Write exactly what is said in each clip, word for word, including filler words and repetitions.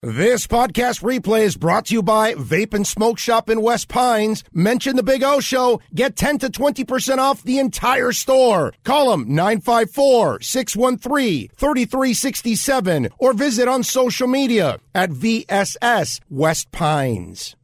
This podcast replay is brought to you by Vape and Smoke Shop in West Pines. Mention the Big O Show. Get ten to twenty percent off the entire store. Call them nine five four, six one three, three three six seven or visit on social media at V S S West Pines.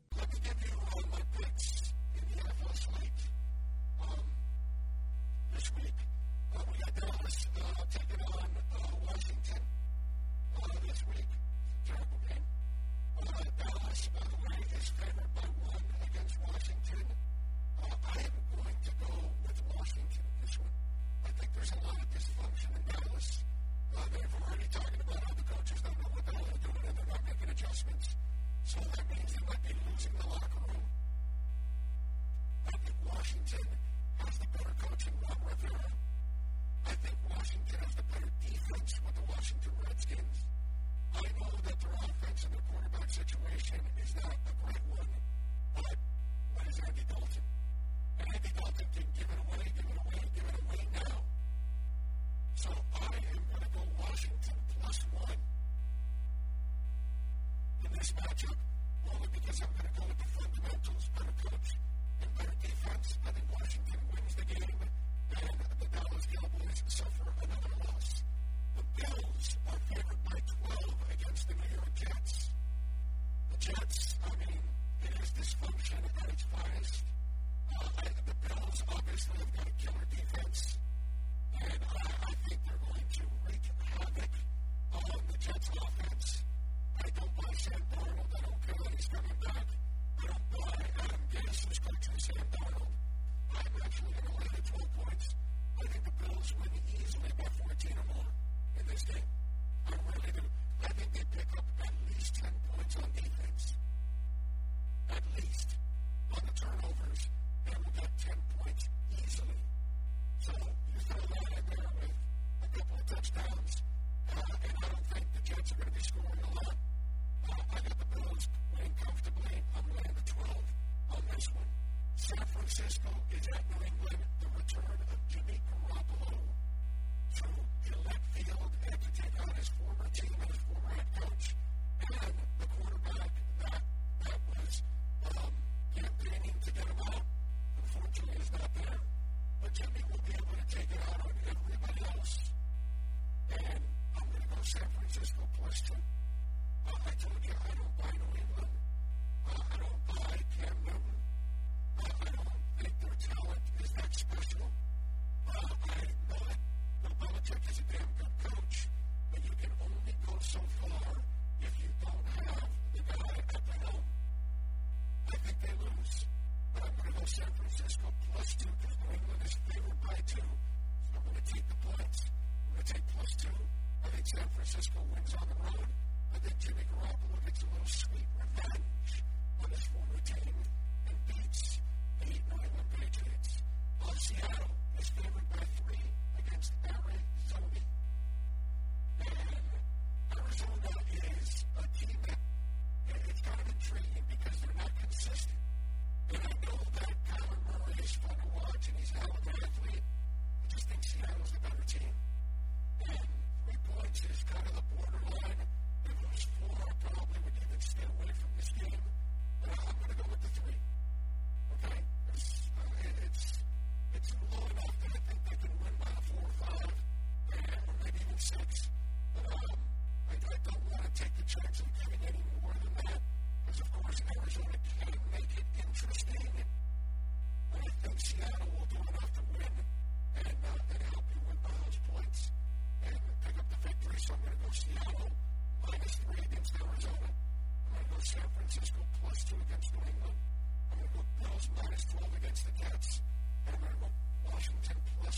Minus twelve against the Cats, and I'm going to go Washington plus